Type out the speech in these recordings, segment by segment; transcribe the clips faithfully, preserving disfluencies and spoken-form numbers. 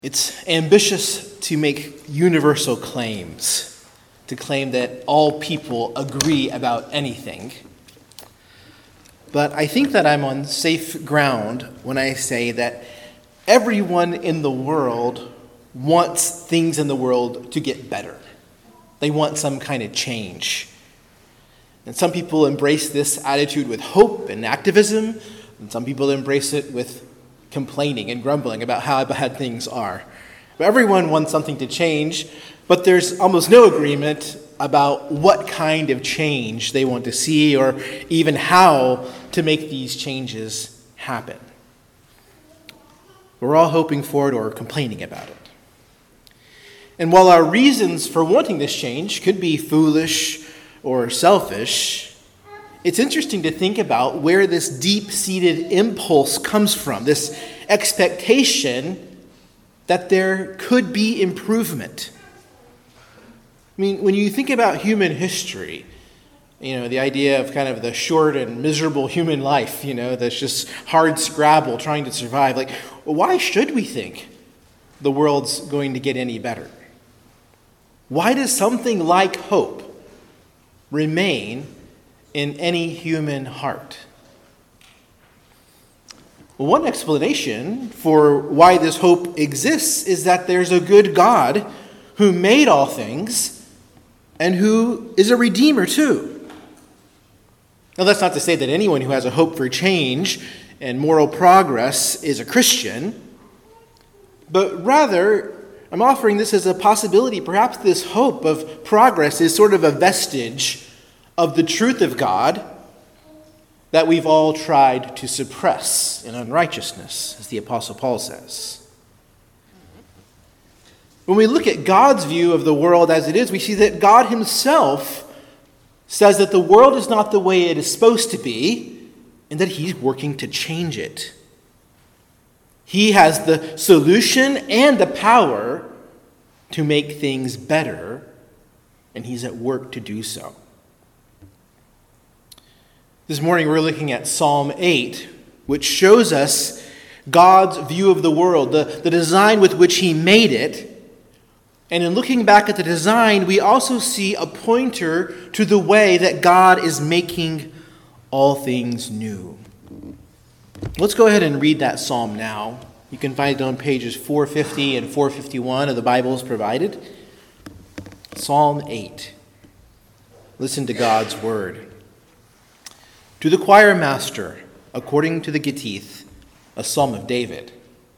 It's ambitious to make universal claims, to claim that all people agree about anything. But I think that I'm on safe ground when I say that everyone in the world wants things in the world to get better. They want some kind of change. And some people embrace this attitude with hope and activism, and some people embrace it with complaining and grumbling about how bad things are. But everyone wants something to change, but there's almost no agreement about what kind of change they want to see or even how to make these changes happen. We're all hoping for it or complaining about it. And while our reasons for wanting this change could be foolish or selfish, it's interesting to think about where this deep-seated impulse comes from, this expectation that there could be improvement. I mean, when you think about human history, you know, the idea of kind of the short and miserable human life, you know, that's just hard scrabble trying to survive, like, why should we think the world's going to get any better? Why does something like hope remain in any human heart? Well, one explanation for why this hope exists is that there's a good God who made all things and who is a redeemer too. Now, that's not to say that anyone who has a hope for change and moral progress is a Christian, but rather, I'm offering this as a possibility. Perhaps this hope of progress is sort of a vestige of the truth of God that we've all tried to suppress in unrighteousness, as the Apostle Paul says. When we look at God's view of the world as it is, we see that God himself says that the world is not the way it is supposed to be, and that he's working to change it. He has the solution and the power to make things better, and he's at work to do so. This morning we're looking at Psalm eight, which shows us God's view of the world, the, the design with which he made it. And in looking back at the design, we also see a pointer to the way that God is making all things new. Let's go ahead and read that psalm now. You can find it on pages four fifty and four fifty-one of the Bibles provided. Psalm eight. Listen to God's word. To the choir master, according to the Gittith, a psalm of David.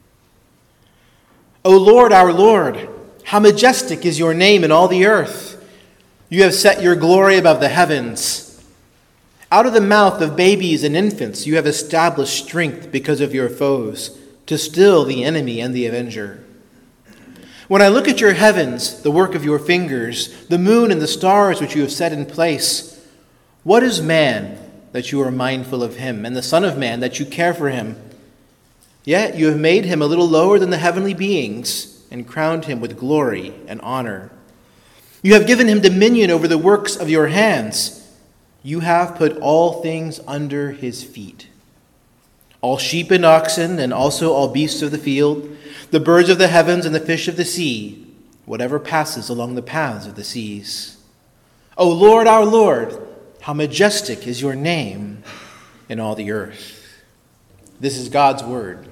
O Lord, our Lord, how majestic is your name in all the earth. You have set your glory above the heavens. Out of the mouth of babies and infants you have established strength because of your foes, to still the enemy and the avenger. When I look at your heavens, the work of your fingers, the moon and the stars which you have set in place, what is man that you are mindful of him, and the Son of Man that you care for him? Yet you have made him a little lower than the heavenly beings, and crowned him with glory and honor. You have given him dominion over the works of your hands. You have put all things under his feet. All sheep and oxen, and also all beasts of the field, the birds of the heavens and the fish of the sea, whatever passes along the paths of the seas. O Lord, our Lord, how majestic is your name in all the earth. This is God's word.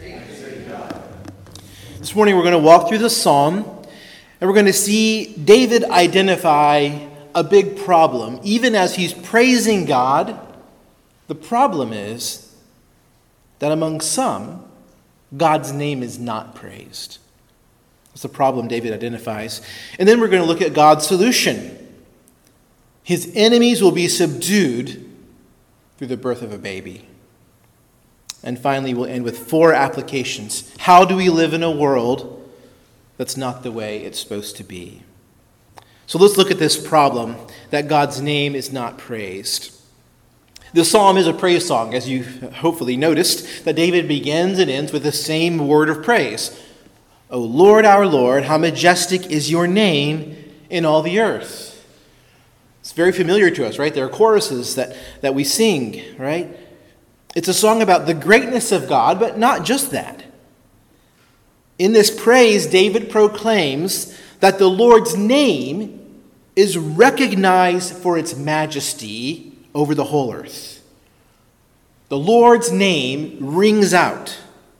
This morning we're going to walk through the psalm, and we're going to see David identify a big problem. Even as he's praising God, the problem is that among some, God's name is not praised. That's the problem David identifies. And then we're going to look at God's solution. His enemies will be subdued through the birth of a baby. And finally, we'll end with four applications. How do we live in a world that's not the way it's supposed to be? So let's look at this problem that God's name is not praised. The psalm is a praise song, as you hopefully noticed, that David begins and ends with the same word of praise. O Lord, our Lord, how majestic is your name in all the earth. It's very familiar to us, right? There are choruses that, that we sing, right? It's a song about the greatness of God, but not just that. In this praise, David proclaims that the Lord's name is recognized for its majesty over the whole earth. The Lord's name rings out.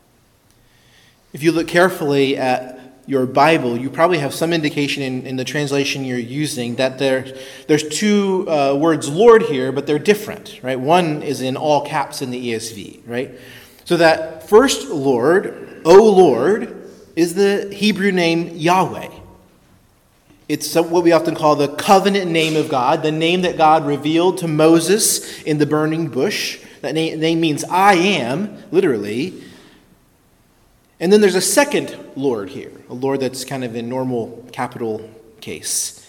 If you look carefully at your Bible, you probably have some indication in, in the translation you're using that there, there's two uh, words Lord here, but they're different, right? One is in all caps in the E S V, right? So that first Lord, O Lord, is the Hebrew name Yahweh. It's what we often call the covenant name of God, the name that God revealed to Moses in the burning bush. That name, name means I am, literally. And then there's a second Lord here, a Lord that's kind of in normal capital case.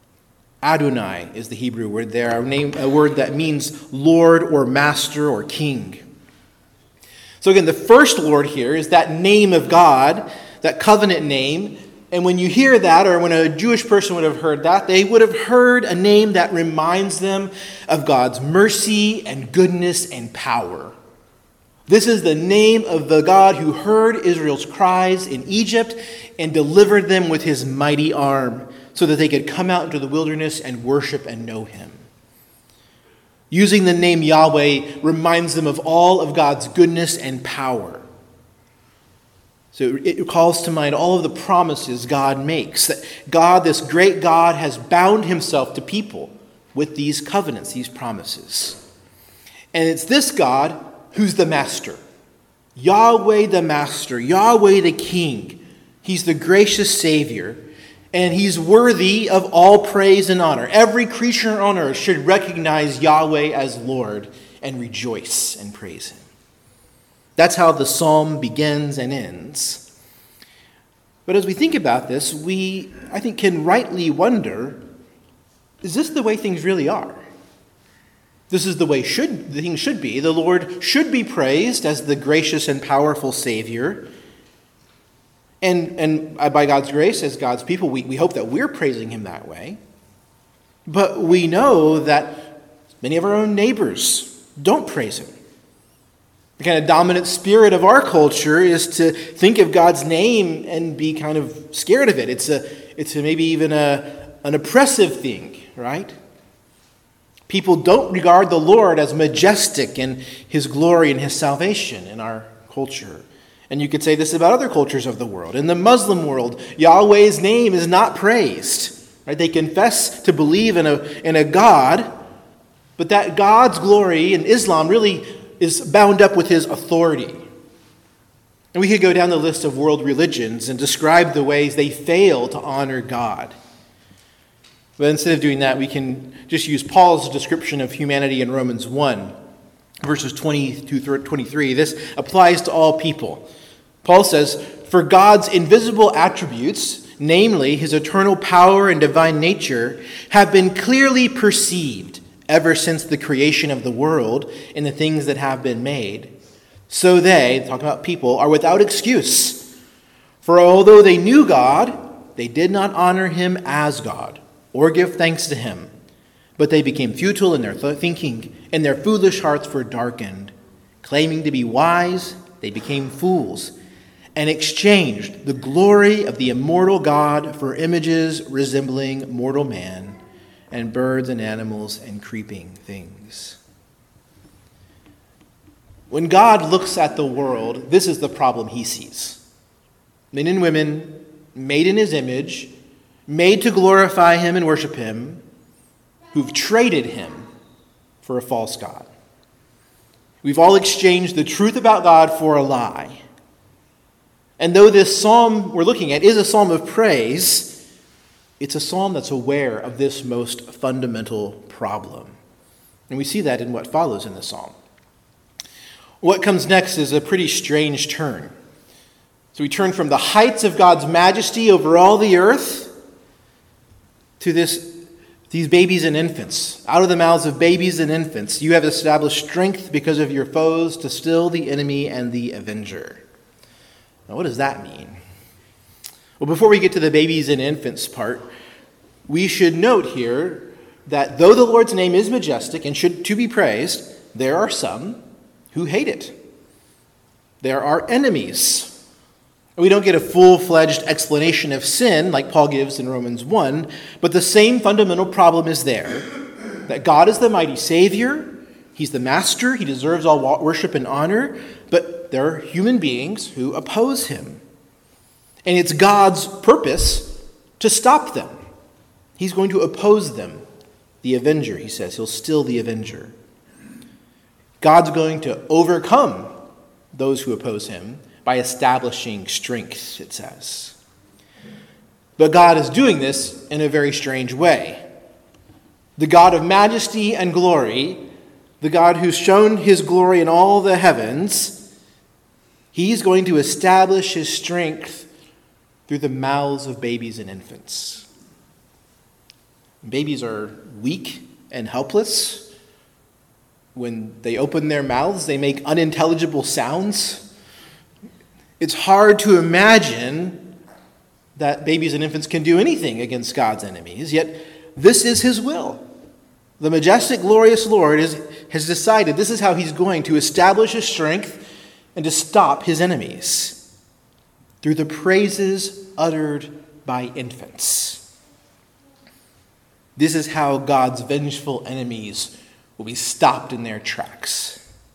Adonai is the Hebrew word there, a, name, a word that means Lord or Master or King. So again, the first Lord here is that name of God, that covenant name. And when you hear that, or when a Jewish person would have heard that, they would have heard a name that reminds them of God's mercy and goodness and power. This is the name of the God who heard Israel's cries in Egypt and delivered them with his mighty arm so that they could come out into the wilderness and worship and know him. Using the name Yahweh reminds them of all of God's goodness and power. So it calls to mind all of the promises God makes, that God, this great God, has bound himself to people with these covenants, these promises. And it's this God who's the master. Yahweh the master, Yahweh the king. He's the gracious Savior, and he's worthy of all praise and honor. Every creature on earth should recognize Yahweh as Lord and rejoice and praise him. That's how the psalm begins and ends. But as we think about this, we, I think, can rightly wonder, is this the way things really are? This is the way should the things should be. The Lord should be praised as the gracious and powerful Savior. And, and by God's grace, as God's people, we, we hope that we're praising him that way. But we know that many of our own neighbors don't praise him. The kind of dominant spirit of our culture is to think of God's name and be kind of scared of it. It's a, it's a, maybe even a, an oppressive thing, right? People don't regard the Lord as majestic in his glory and his salvation in our culture. And you could say this about other cultures of the world. In the Muslim world, Yahweh's name is not praised. Right? They confess to believe in a, in a God, but that God's glory in Islam really is bound up with his authority. And we could go down the list of world religions and describe the ways they fail to honor God. But instead of doing that, we can just use Paul's description of humanity in Romans one, verses twenty through twenty-three. This applies to all people. Paul says, "For God's invisible attributes, namely his eternal power and divine nature, have been clearly perceived ever since the creation of the world in the things that have been made. So they," talking about people, "are without excuse. For although they knew God, they did not honor him as God or give thanks to him. But they became futile in their th- thinking, and their foolish hearts were darkened. Claiming to be wise, they became fools, and exchanged the glory of the immortal God for images resembling mortal man, and birds and animals and creeping things." When God looks at the world, this is the problem he sees. Men and women made in his image, made to glorify him and worship him, who've traded him for a false god. We've all exchanged the truth about God for a lie. And though this psalm we're looking at is a psalm of praise, it's a psalm that's aware of this most fundamental problem. And we see that in what follows in the psalm. What comes next is a pretty strange turn. So we turn from the heights of God's majesty over all the earth to this, these babies and infants. Out of the mouths of babies and infants, you have established strength because of your foes to still the enemy and the avenger. Now, what does that mean? Well, before we get to the babies and infants part, we should note here that though the Lord's name is majestic and should to be praised, there are some who hate it. There are enemies. We don't get a full-fledged explanation of sin like Paul gives in Romans one, but the same fundamental problem is there, that God is the mighty Savior, he's the master, he deserves all worship and honor, but there are human beings who oppose him. And it's God's purpose to stop them. He's going to oppose them. The avenger, he says, he'll still the avenger. God's going to overcome those who oppose him by establishing strength, it says. But God is doing this in a very strange way. The God of majesty and glory, the God who's shown his glory in all the heavens, he's going to establish his strength through the mouths of babies and infants. Babies are weak and helpless. When they open their mouths, they make unintelligible sounds. It's hard to imagine that babies and infants can do anything against God's enemies, yet this is his will. The majestic, glorious Lord is, has decided this is how he's going to establish his strength and to stop his enemies through the praises uttered by infants. This is how God's vengeful enemies will be stopped in their tracks.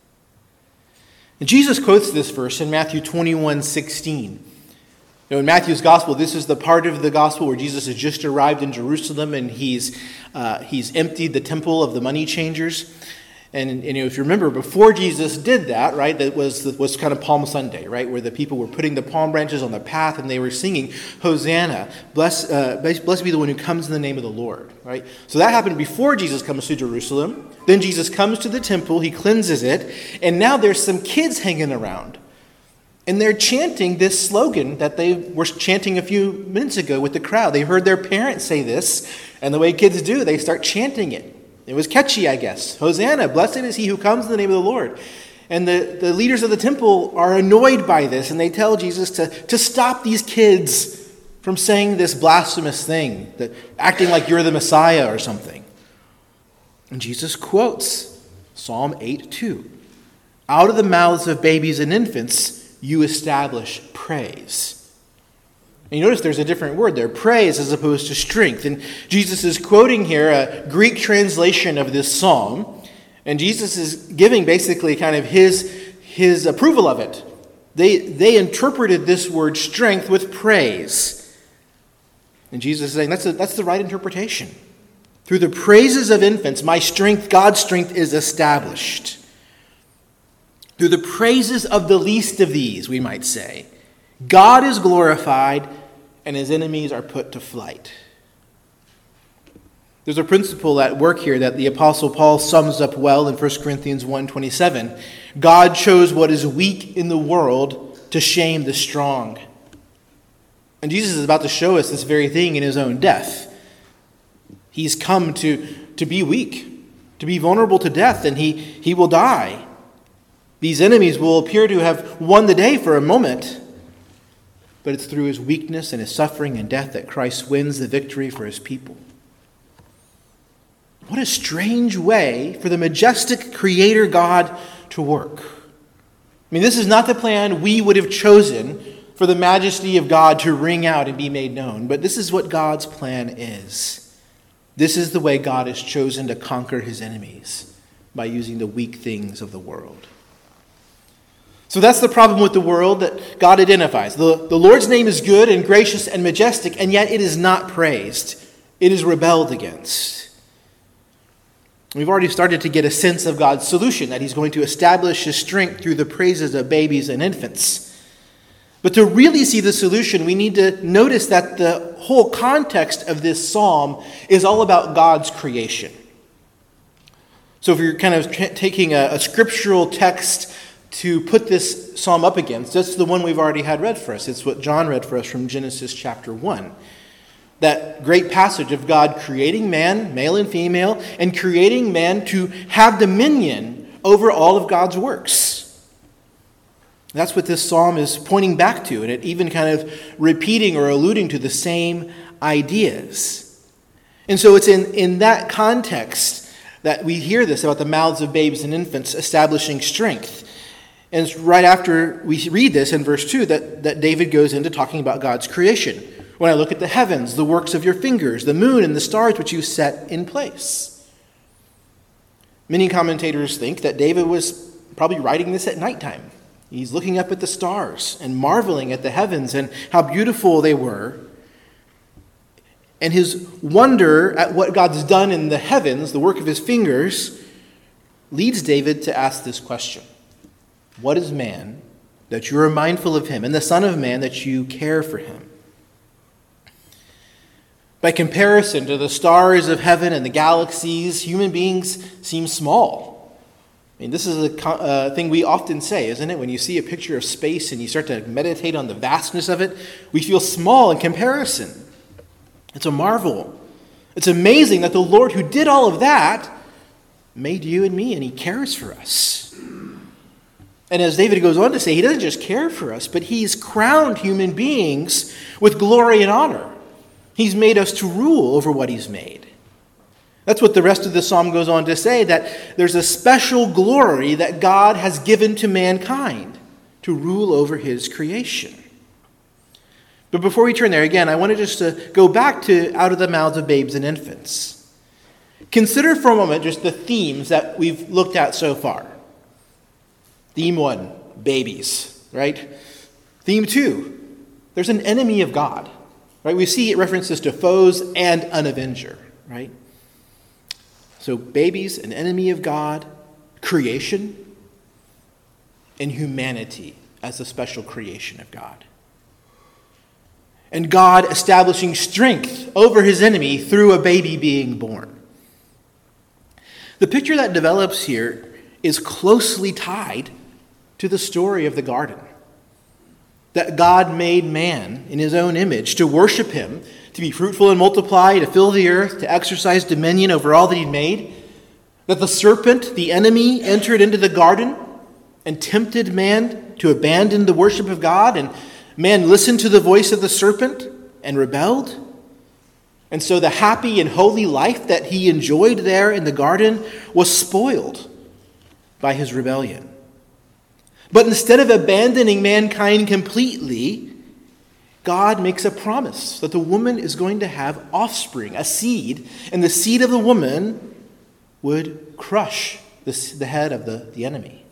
And Jesus quotes this verse in Matthew twenty-one sixteen. You know, in Matthew's gospel, this is the part of the gospel where Jesus has just arrived in Jerusalem and he's uh, he's emptied the temple of the money changers. And, and you know, if you remember, before Jesus did that, right, that was was kind of Palm Sunday, right, where the people were putting the palm branches on the path and they were singing, Hosanna, bless, uh, blessed be the one who comes in the name of the Lord, right? So that happened before Jesus comes to Jerusalem. Then Jesus comes to the temple, he cleanses it, and now there's some kids hanging around. And they're chanting this slogan that they were chanting a few minutes ago with the crowd. They heard their parents say this, and the way kids do, they start chanting it. It was catchy, I guess. Hosanna, blessed is he who comes in the name of the Lord. And the, the leaders of the temple are annoyed by this, and they tell Jesus to, to stop these kids from saying this blasphemous thing, that acting like you're the Messiah or something. And Jesus quotes Psalm eight two. Out of the mouths of babies and infants, you establish praise. And you notice there's a different word there, praise as opposed to strength. And Jesus is quoting here a Greek translation of this psalm. And Jesus is giving basically kind of his, his approval of it. They, they interpreted this word strength with praise. And Jesus is saying that's, a, that's the right interpretation. Through the praises of infants, my strength, God's strength, is established. Through the praises of the least of these, we might say, God is glorified and his enemies are put to flight. There's a principle at work here that the Apostle Paul sums up well in First Corinthians one twenty-seven. God chose what is weak in the world to shame the strong. And Jesus is about to show us this very thing in his own death. He's come to, to be weak, to be vulnerable to death, and he, he will die. These enemies will appear to have won the day for a moment, but it's through his weakness and his suffering and death that Christ wins the victory for his people. What a strange way for the majestic Creator God to work. I mean, this is not the plan we would have chosen for the majesty of God to ring out and be made known, but this is what God's plan is. This is the way God has chosen to conquer his enemies, by using the weak things of the world. So that's the problem with the world that God identifies. The, the Lord's name is good and gracious and majestic, and yet it is not praised. It is rebelled against. We've already started to get a sense of God's solution, that he's going to establish his strength through the praises of babies and infants. But to really see the solution, we need to notice that the whole context of this psalm is all about God's creation. So if you're kind of t- taking a, a scriptural text to put this psalm up against, that's the one we've already had read for us. It's what John read for us from Genesis chapter one. That great passage of God creating man, male and female, and creating man to have dominion over all of God's works. That's what this psalm is pointing back to, and it even kind of repeating or alluding to the same ideas. And so it's in, in that context that we hear this about the mouths of babes and infants establishing strength. And it's right after we read this in verse two that, that David goes into talking about God's creation. When I look at the heavens, the works of your fingers, the moon and the stars which you set in place. Many commentators think that David was probably writing this at nighttime. He's looking up at the stars and marveling at the heavens and how beautiful they were. And his wonder at what God's done in the heavens, the work of his fingers, leads David to ask this question. What is man that you are mindful of him, and the Son of Man that you care for him? By comparison to the stars of heaven and the galaxies, human beings seem small. I mean, this is a uh, thing we often say, isn't it? When you see a picture of space and you start to meditate on the vastness of it, we feel small in comparison. It's a marvel. It's amazing that the Lord who did all of that made you and me, and he cares for us. And as David goes on to say, he doesn't just care for us, but he's crowned human beings with glory and honor. He's made us to rule over what he's made. That's what the rest of the psalm goes on to say, that there's a special glory that God has given to mankind to rule over his creation. But before we turn there, again, I wanted just to go back to out of the mouths of babes and infants. Consider for a moment just the themes that we've looked at so far. Theme one, babies, right? Theme two, there's an enemy of God, right? We see it references to foes and an avenger, right? So babies, an enemy of God, creation, and humanity as a special creation of God. And God establishing strength over his enemy through a baby being born. The picture that develops here is closely tied to the story of the garden. That God made man in his own image to worship him, to be fruitful and multiply, to fill the earth, to exercise dominion over all that he made. That the serpent, the enemy, entered into the garden and tempted man to abandon the worship of God, and man listened to the voice of the serpent and rebelled. And so the happy and holy life that he enjoyed there in the garden was spoiled by his rebellion. But instead of abandoning mankind completely, God makes a promise that the woman is going to have offspring, a seed, and the seed of the woman would crush the, the head of the, the enemy.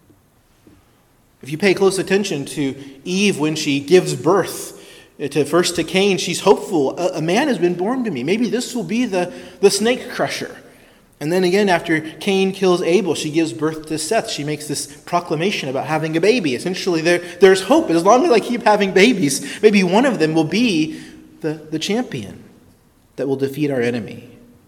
If you pay close attention to Eve when she gives birth to first to Cain, she's hopeful. A, a man has been born to me. Maybe this will be the, the snake crusher. And then again, after Cain kills Abel, she gives birth to Seth. She makes this proclamation about having a baby. Essentially, there, there's hope. As long as I keep having babies, maybe one of them will be the, the champion that will defeat our enemy.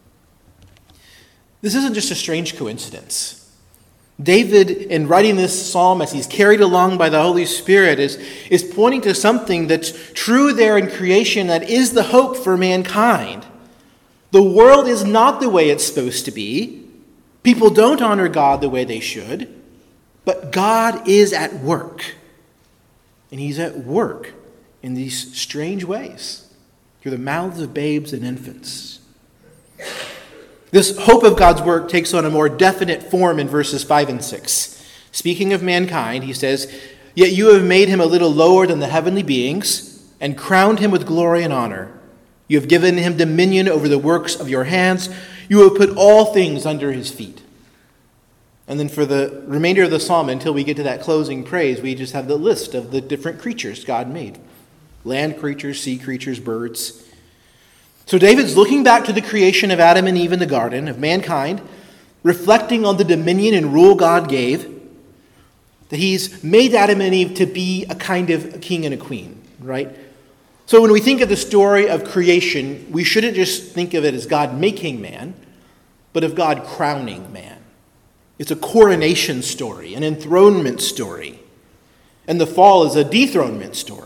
This isn't just a strange coincidence. David, in writing this psalm as he's carried along by the Holy Spirit, is, is pointing to something that's true there in creation that is the hope for mankind. The world is not the way it's supposed to be. People don't honor God the way they should. But God is at work. And he's at work in these strange ways through the mouths of babes and infants. This hope of God's work takes on a more definite form in verses five and six. Speaking of mankind, he says, "Yet you have made him a little lower than the heavenly beings and crowned him with glory and honor. You have given him dominion over the works of your hands. You have put all things under his feet." And then for the remainder of the psalm, until we get to that closing praise, we just have the list of the different creatures God made. Land creatures, sea creatures, birds. So David's looking back to the creation of Adam and Eve in the garden, of mankind, reflecting on the dominion and rule God gave, that he's made Adam and Eve to be a kind of a king and a queen, right? So when we think of the story of creation, we shouldn't just think of it as God making man, but of God crowning man. It's a coronation story, an enthronement story. And the fall is a dethronement story.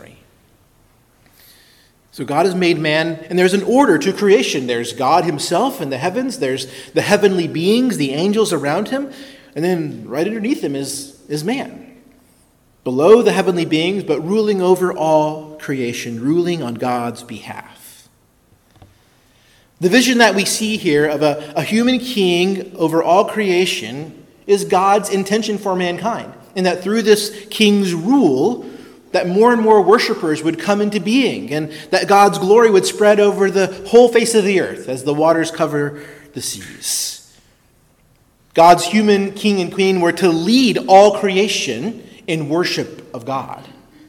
So God has made man, and there's an order to creation. There's God himself in the heavens. There's the heavenly beings, the angels around him. And then right underneath him is, is man. Below the heavenly beings, but ruling over all creation, ruling on God's behalf. The vision that we see here of a, a human king over all creation is God's intention for mankind. and that through this king's rule, that more and more worshipers would come into being, and that God's glory would spread over the whole face of the earth as the waters cover the seas. God's human king and queen were to lead all creation in worship of God.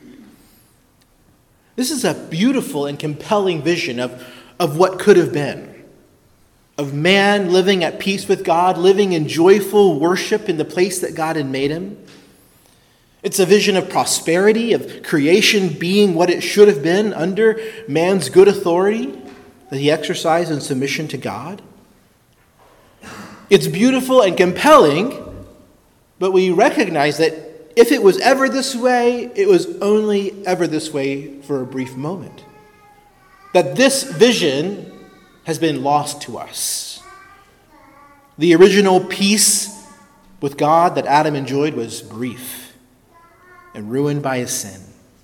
This is a beautiful and compelling vision of, of what could have been, of man living at peace with God, living in joyful worship in the place that God had made him. It's a vision of prosperity, of creation being what it should have been under man's good authority that he exercised in submission to God. It's beautiful and compelling, but we recognize that if it was ever this way, it was only ever this way for a brief moment. That this vision has been lost to us. The original peace with God that Adam enjoyed was brief and ruined by his sin.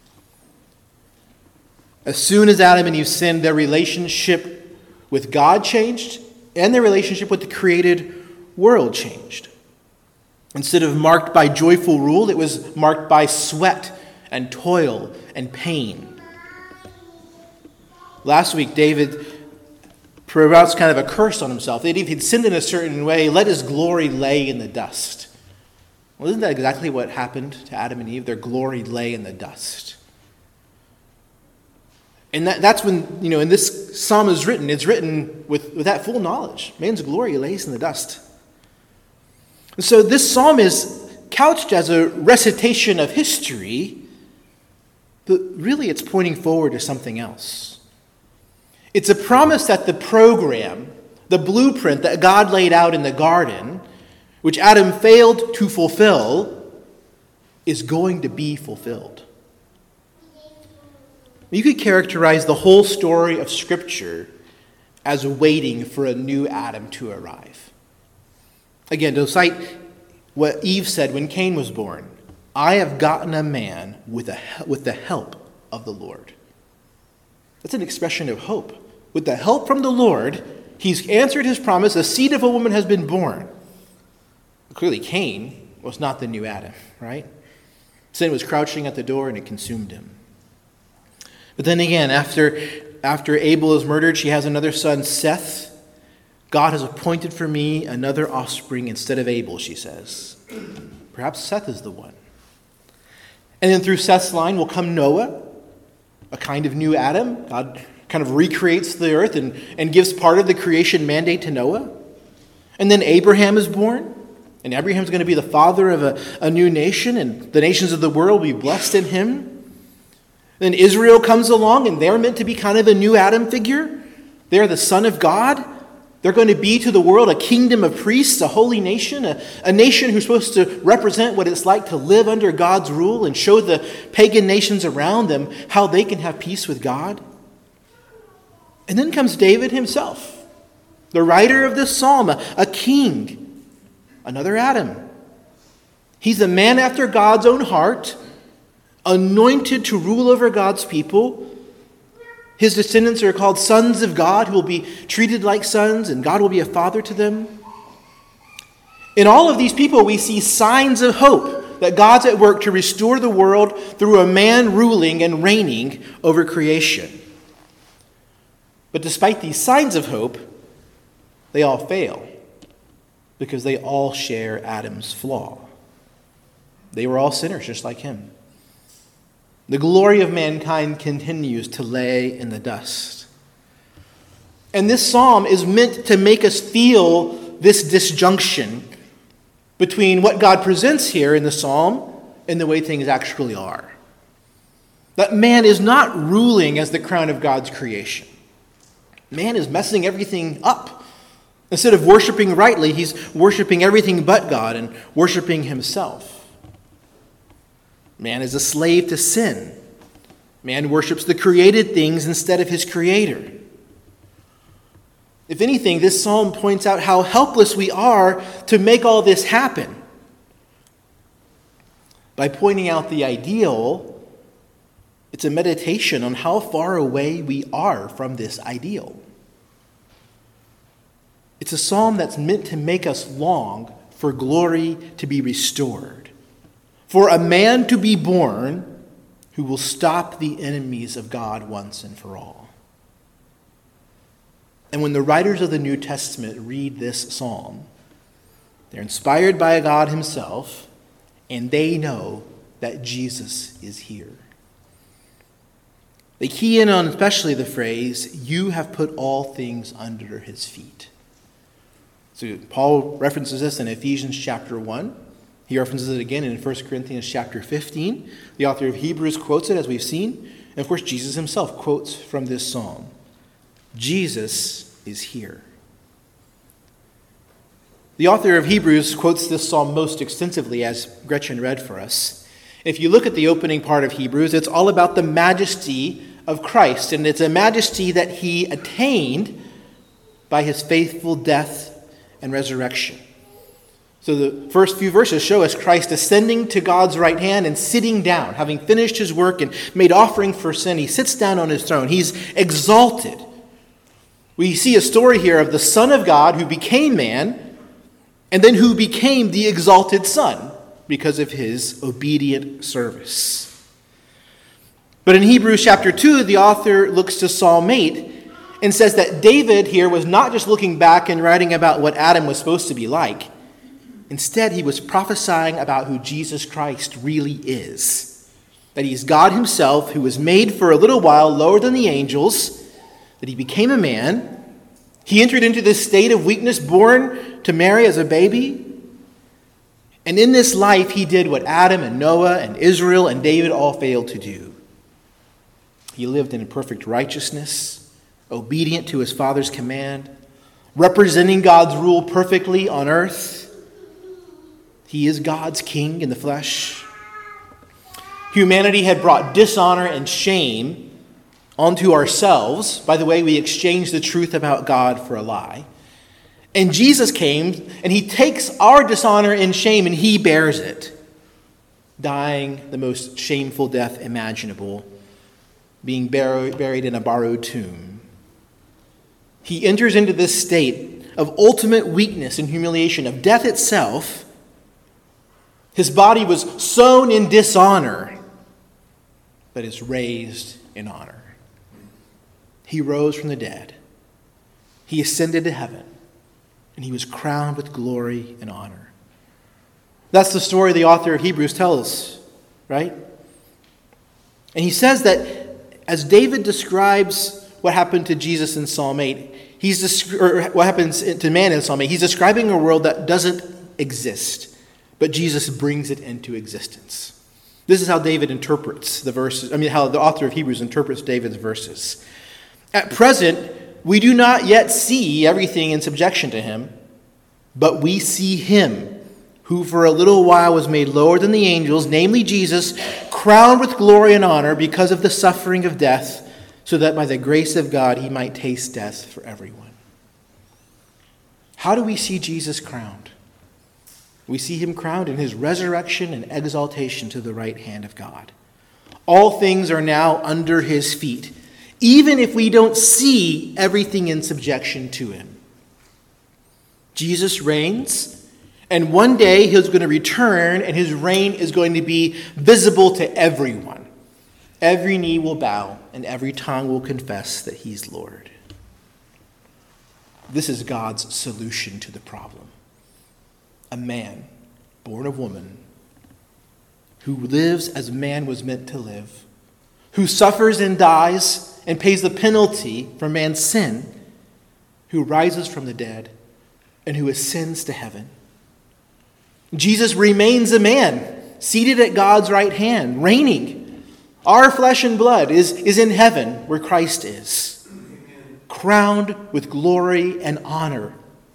As soon as Adam and Eve sinned, their relationship with God changed, and their relationship with the created world changed. Instead of marked by joyful rule, it was marked by sweat and toil and pain. Last week, David pronounced kind of a curse on himself. That if he'd sinned in a certain way, let his glory lay in the dust. Well, isn't that exactly what happened to Adam and Eve? Their glory lay in the dust. And that, that's when, you know, in this psalm is written, it's written with, with that full knowledge. Man's glory lays in the dust. And so this psalm is couched as a recitation of history, but really it's pointing forward to something else. It's a promise that the program, the blueprint that God laid out in the garden, which Adam failed to fulfill, is going to be fulfilled. You could characterize the whole story of Scripture as waiting for a new Adam to arrive. Again, to cite what Eve said when Cain was born, I have gotten a man with, a, with the help of the Lord. That's an expression of hope. With the help from the Lord, he's answered his promise, a seed of a woman has been born. Clearly, Cain was not the new Adam, right? Sin was crouching at the door and it consumed him. But then again, after, after Abel is murdered, she has another son, Seth. God has appointed for me another offspring instead of Abel, she says. Perhaps Seth is the one. And then through Seth's line will come Noah, a kind of new Adam. God kind of recreates the earth and, and gives part of the creation mandate to Noah. And then Abraham is born. And Abraham's going to be the father of a, a new nation, and the nations of the world will be blessed in him. Then Israel comes along, and they're meant to be kind of a new Adam figure. They're the son of God. They're going to be to the world a kingdom of priests, a holy nation, a, a nation who's supposed to represent what it's like to live under God's rule and show the pagan nations around them how they can have peace with God. And then comes David himself, the writer of this psalm, a, a king. Another Adam. He's a man after God's own heart, anointed to rule over God's people. His descendants are called sons of God, who will be treated like sons, and God will be a father to them. In all of these people, we see signs of hope that God's at work to restore the world through a man ruling and reigning over creation. But despite these signs of hope, they all fail, because they all share Adam's flaw. They were all sinners just like him. The glory of mankind continues to lay in the dust. And this psalm is meant to make us feel this disjunction between what God presents here in the psalm and the way things actually are. That man is not ruling as the crown of God's creation. Man is messing everything up. Instead of worshiping rightly, he's worshiping everything but God and worshiping himself. Man is a slave to sin. Man worships the created things instead of his creator. If anything, this psalm points out how helpless we are to make all this happen. By pointing out the ideal, it's a meditation on how far away we are from this ideal. It's a psalm that's meant to make us long for glory to be restored, for a man to be born who will stop the enemies of God once and for all. And when the writers of the New Testament read this psalm, they're inspired by God himself, and they know that Jesus is here. They key in on especially the phrase, "You have put all things under his feet." So Paul references this in Ephesians chapter one. He references it again in First Corinthians chapter fifteen. The author of Hebrews quotes it, as we've seen. And of course, Jesus himself quotes from this psalm. Jesus is here. The author of Hebrews quotes this psalm most extensively, as Gretchen read for us. If you look at the opening part of Hebrews, it's all about the majesty of Christ, and it's a majesty that he attained by his faithful death and resurrection. So the first few verses show us Christ ascending to God's right hand and sitting down. Having finished his work and made offering for sin, he sits down on his throne. He's exalted. We see a story here of the Son of God who became man, and then who became the exalted Son because of his obedient service. But in Hebrews chapter two, the author looks to Psalm eight and says that David here was not just looking back and writing about what Adam was supposed to be like. Instead, he was prophesying about who Jesus Christ really is. That he's God himself, who was made for a little while lower than the angels, that he became a man. He entered into this state of weakness, born to Mary as a baby. And in this life, he did what Adam and Noah and Israel and David all failed to do. He lived in perfect righteousness, obedient to his Father's command, representing God's rule perfectly on earth. He is God's king in the flesh. Humanity had brought dishonor and shame onto ourselves. By the way, we exchanged the truth about God for a lie. And Jesus came, and he takes our dishonor and shame, and he bears it, dying the most shameful death imaginable, being buried in a borrowed tomb. He enters into this state of ultimate weakness and humiliation, of death itself. His body was sown in dishonor, but is raised in honor. He rose from the dead. He ascended to heaven, and he was crowned with glory and honor. That's the story the author of Hebrews tells, right? And he says that as David describes what happened to Jesus in Psalm eight, he's or what happens to man in Psalm eight, he's describing a world that doesn't exist, but Jesus brings it into existence. This is how David interprets the verses, I mean, how the author of Hebrews interprets David's verses. At present, we do not yet see everything in subjection to him, but we see him who for a little while was made lower than the angels, namely Jesus, crowned with glory and honor because of the suffering of death, so that by the grace of God he might taste death for everyone. How do we see Jesus crowned? We see him crowned in his resurrection and exaltation to the right hand of God. All things are now under his feet, even if we don't see everything in subjection to him. Jesus reigns, and one day he's going to return, and his reign is going to be visible to everyone. Every knee will bow, and every tongue will confess that he's Lord. This is God's solution to the problem. A man born of woman who lives as man was meant to live, who suffers and dies and pays the penalty for man's sin, who rises from the dead, and who ascends to heaven. Jesus remains a man, seated at God's right hand, reigning. Our flesh and blood is, is in heaven where Christ is, crowned with glory and honor.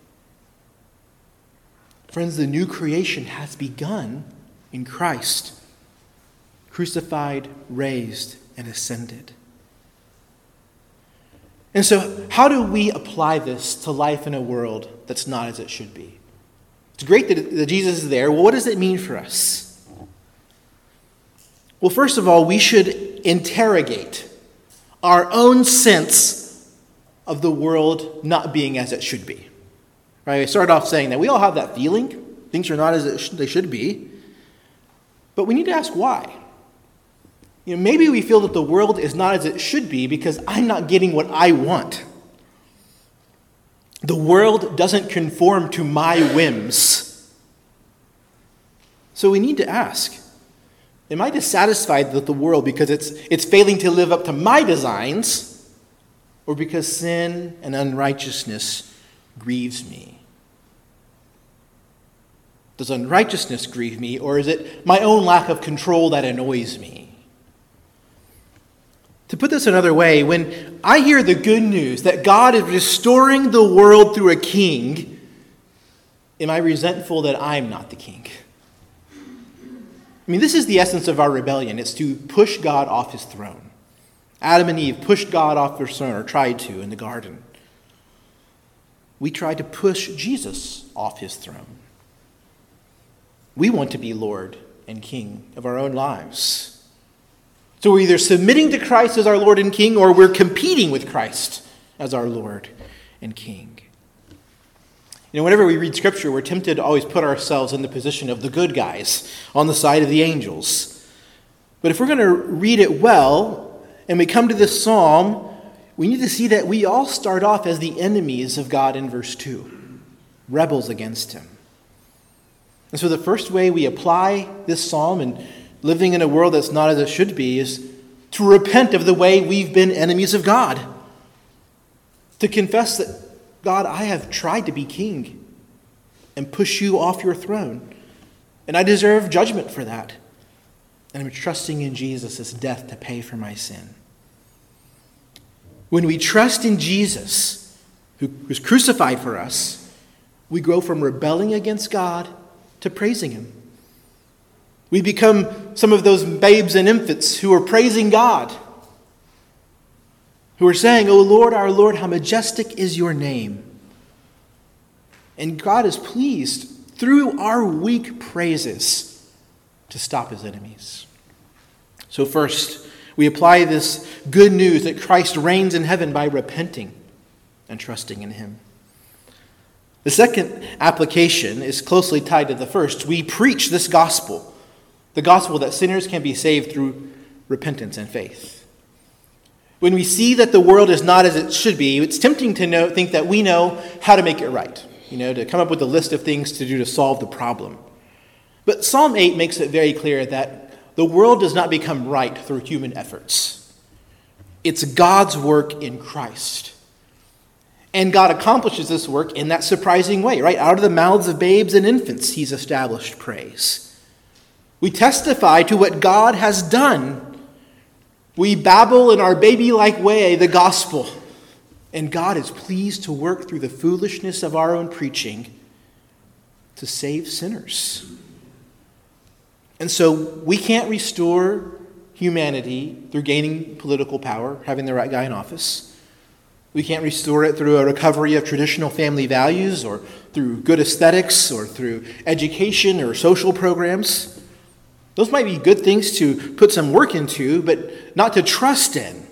Friends, the new creation has begun in Christ, crucified, raised, and ascended. And so, how do we apply this to life in a world that's not as it should be? It's great that, that Jesus is there. Well, what does it mean for us? Well, first of all, we should interrogate our own sense of the world not being as it should be. Right? I started off saying that we all have that feeling. Things are not as it sh- they should be. But we need to ask why. You know, maybe we feel that the world is not as it should be because I'm not getting what I want. The world doesn't conform to my whims. So we need to ask, am I dissatisfied with the world because it's, it's failing to live up to my designs, or because sin and unrighteousness grieves me? Does unrighteousness grieve me, or is it my own lack of control that annoys me? To put this another way, when I hear the good news that God is restoring the world through a king, am I resentful that I'm not the king? I mean, this is the essence of our rebellion. It's to push God off his throne. Adam and Eve pushed God off their throne, or tried to, in the garden. We tried to push Jesus off his throne. We want to be Lord and King of our own lives. So we're either submitting to Christ as our Lord and King, or we're competing with Christ as our Lord and King. You know, whenever we read Scripture, we're tempted to always put ourselves in the position of the good guys on the side of the angels. But if we're going to read it well, and we come to this psalm, we need to see that we all start off as the enemies of God in verse two, rebels against him. And so the first way we apply this psalm and living in a world that's not as it should be is to repent of the way we've been enemies of God. To confess that, God, I have tried to be king and push you off your throne, and I deserve judgment for that. And I'm trusting in Jesus' death to pay for my sin. When we trust in Jesus, who was crucified for us, we grow from rebelling against God to praising him. We become some of those babes and infants who are praising God, who are saying, "O Lord, our Lord, how majestic is your name." And God is pleased through our weak praises to stop his enemies. So first, we apply this good news that Christ reigns in heaven by repenting and trusting in him. The second application is closely tied to the first. We preach this gospel. The gospel that sinners can be saved through repentance and faith. When we see that the world is not as it should be, it's tempting to know, think that we know how to make it right, you know, to come up with a list of things to do to solve the problem. But Psalm eight makes it very clear that the world does not become right through human efforts. It's God's work in Christ. And God accomplishes this work in that surprising way, right? Out of the mouths of babes and infants, he's established praise. We testify to what God has done. We babble in our baby-like way the gospel. And God is pleased to work through the foolishness of our own preaching to save sinners. And so we can't restore humanity through gaining political power, having the right guy in office. We can't restore it through a recovery of traditional family values, or through good aesthetics, or through education or social programs. Those might be good things to put some work into, but not to trust in.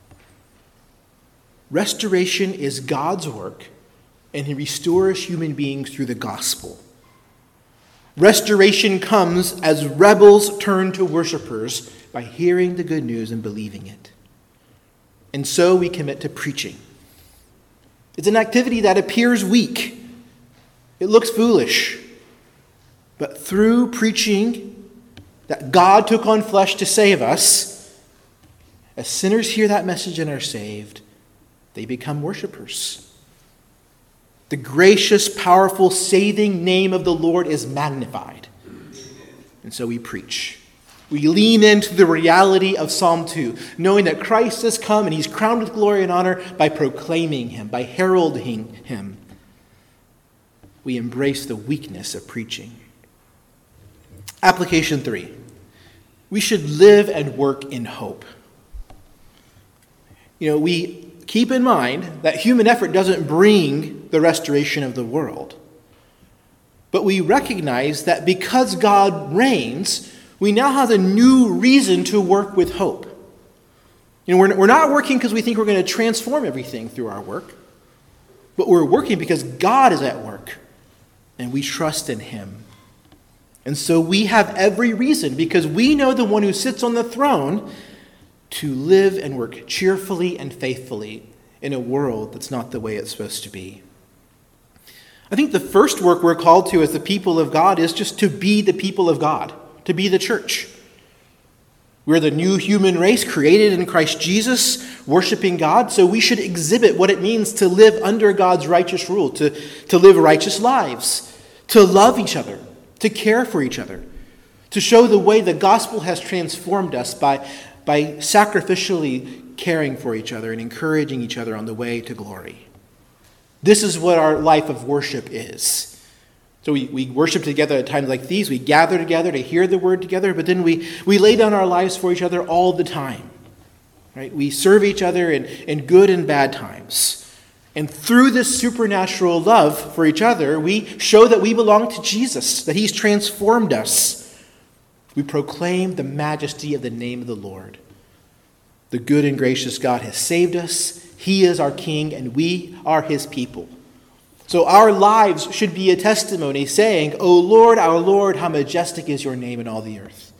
Restoration is God's work, and he restores human beings through the gospel. Restoration comes as rebels turn to worshipers by hearing the good news and believing it. And so we commit to preaching. It's an activity that appears weak. It looks foolish. But through preaching that God took on flesh to save us, as sinners hear that message and are saved, they become worshipers. The gracious, powerful, saving name of the Lord is magnified. And so we preach. We lean into the reality of Psalm two, knowing that Christ has come and he's crowned with glory and honor by proclaiming him, by heralding him. We embrace the weakness of preaching. Application three. We should live and work in hope. You know, we keep in mind that human effort doesn't bring the restoration of the world. But we recognize that because God reigns, we now have a new reason to work with hope. You know, we're, we're not working because we think we're going to transform everything through our work, but we're working because God is at work, and we trust in him. And so we have every reason, because we know the one who sits on the throne, to live and work cheerfully and faithfully in a world that's not the way it's supposed to be. I think the first work we're called to as the people of God is just to be the people of God, to be the church. We're the new human race created in Christ Jesus, worshiping God, so we should exhibit what it means to live under God's righteous rule, to, to live righteous lives, to love each other, to care for each other, to show the way the gospel has transformed us by, by sacrificially caring for each other and encouraging each other on the way to glory. This is what our life of worship is. So we, we worship together at times like these. We gather together to hear the word together, but then we, we lay down our lives for each other all the time. Right? We serve each other in, in good and bad times. And through this supernatural love for each other, we show that we belong to Jesus, that he's transformed us. We proclaim the majesty of the name of the Lord. The good and gracious God has saved us. He is our King, and we are his people. So our lives should be a testimony saying, O Lord, our Lord, how majestic is your name in all the earth.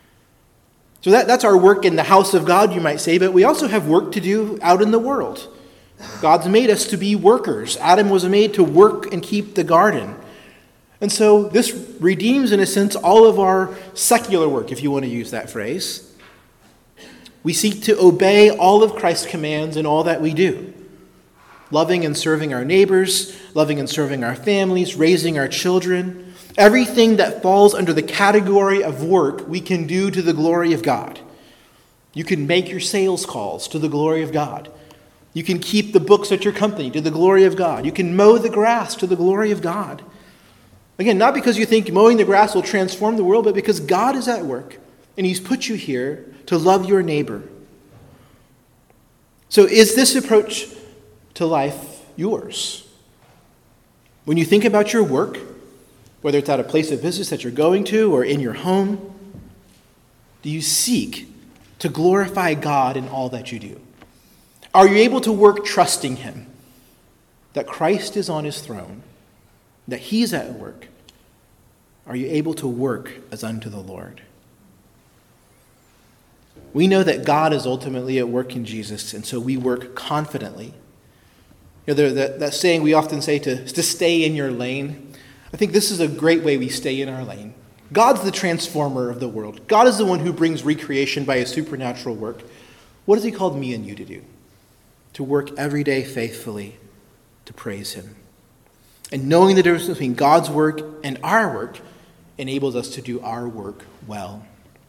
So that, that's our work in the house of God, you might say, but we also have work to do out in the world. God's made us to be workers. Adam was made to work and keep the garden. And so this redeems, in a sense, all of our secular work, if you want to use that phrase. We seek to obey all of Christ's commands in all that we do. Loving and serving our neighbors, loving and serving our families, raising our children. Everything that falls under the category of work we can do to the glory of God. You can make your sales calls to the glory of God. You can keep the books at your company to the glory of God. You can mow the grass to the glory of God. Again, not because you think mowing the grass will transform the world, but because God is at work and he's put you here to love your neighbor. So is this approach to life yours? When you think about your work, whether it's at a place of business that you're going to or in your home, do you seek to glorify God in all that you do? Are you able to work trusting him that Christ is on his throne, that he's at work? Are you able to work as unto the Lord? We know that God is ultimately at work in Jesus, and so we work confidently. You know, that, that saying we often say to, to stay in your lane. I think this is a great way we stay in our lane. God's the transformer of the world. God is the one who brings recreation by his supernatural work. What has he called me and you to do? To work every day faithfully to praise him. And knowing the difference between God's work and our work enables us to do our work well.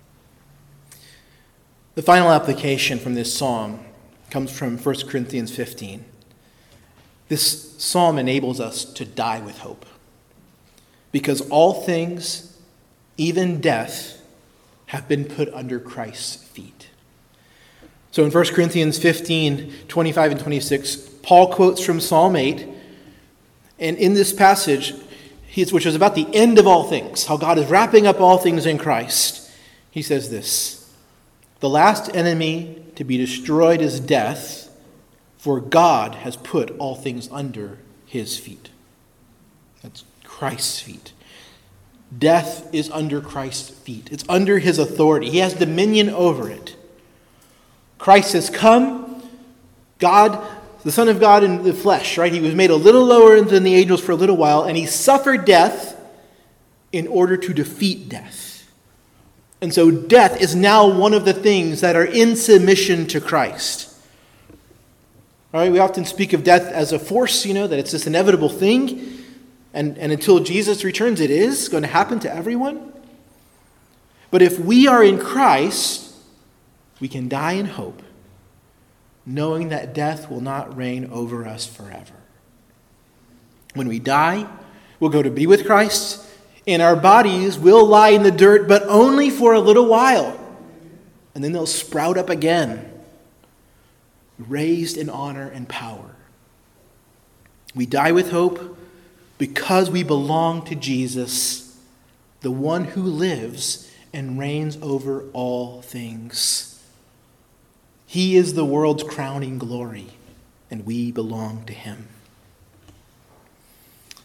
The final application from this psalm comes from First Corinthians fifteen. This psalm enables us to die with hope. Because all things, even death, have been put under Christ's feet. So in First Corinthians fifteen, twenty-five and twenty-six, Paul quotes from Psalm eight. And in this passage, which is about the end of all things, how God is wrapping up all things in Christ, he says this: the last enemy to be destroyed is death, for God has put all things under his feet. That's Christ's feet. Death is under Christ's feet. It's under his authority. He has dominion over it. Christ has come. God, the Son of God in the flesh, right? He was made a little lower than the angels for a little while, and he suffered death in order to defeat death. And so death is now one of the things that are in submission to Christ. All right, we often speak of death as a force, you know, that it's this inevitable thing. And, and until Jesus returns, it is going to happen to everyone. But if we are in Christ, we can die in hope, knowing that death will not reign over us forever. When we die, we'll go to be with Christ, and our bodies will lie in the dirt, but only for a little while. And then they'll sprout up again, raised in honor and power. We die with hope because we belong to Jesus, the one who lives and reigns over all things. He is the world's crowning glory, and we belong to him.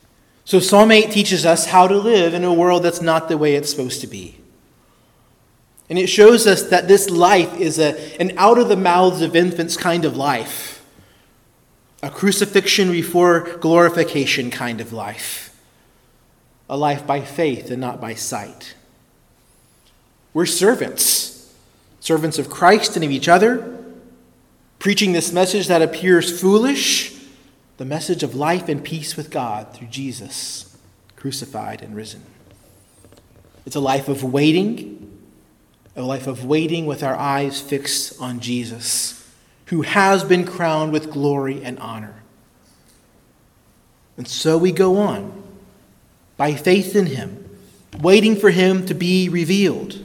So Psalm eight teaches us how to live in a world that's not the way it's supposed to be. And it shows us that this life is a, an out of the mouths of infants kind of life. A crucifixion before glorification kind of life. A life by faith and not by sight. We're servants. Servants of Christ and of each other. Preaching this message that appears foolish. The message of life and peace with God through Jesus, crucified and risen. It's a life of waiting. A life of waiting with our eyes fixed on Jesus, who has been crowned with glory and honor. And so we go on, by faith in him, waiting for him to be revealed.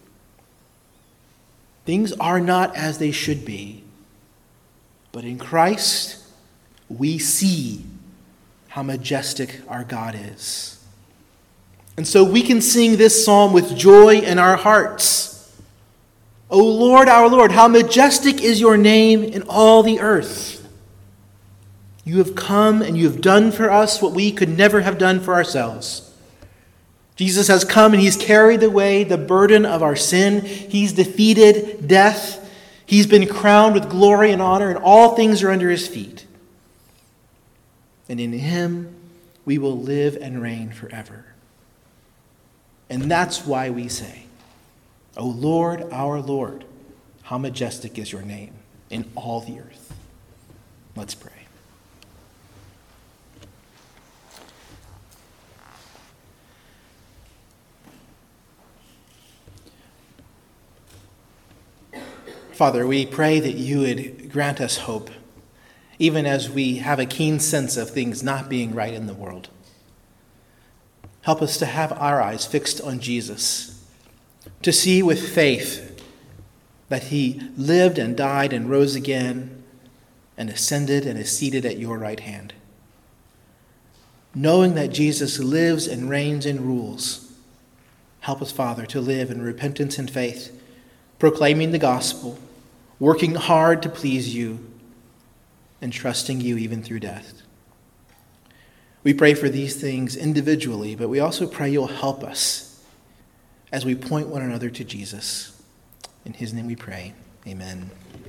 Things are not as they should be, but in Christ, we see how majestic our God is. And so we can sing this psalm with joy in our hearts. O Lord, our Lord, how majestic is your name in all the earth. You have come and you have done for us what we could never have done for ourselves. Jesus has come and he's carried away the burden of our sin. He's defeated death. He's been crowned with glory and honor, and all things are under his feet. And in him we will live and reign forever. And that's why we say, O Lord, our Lord, how majestic is your name in all the earth. Let's pray. Father, we pray that you would grant us hope, even as we have a keen sense of things not being right in the world. Help us to have our eyes fixed on Jesus, to see with faith that he lived and died and rose again and ascended and is seated at your right hand. Knowing that Jesus lives and reigns and rules, help us, Father, to live in repentance and faith, proclaiming the gospel, working hard to please you, and trusting you even through death. We pray for these things individually, but we also pray you'll help us as we point one another to Jesus. In his name we pray. Amen.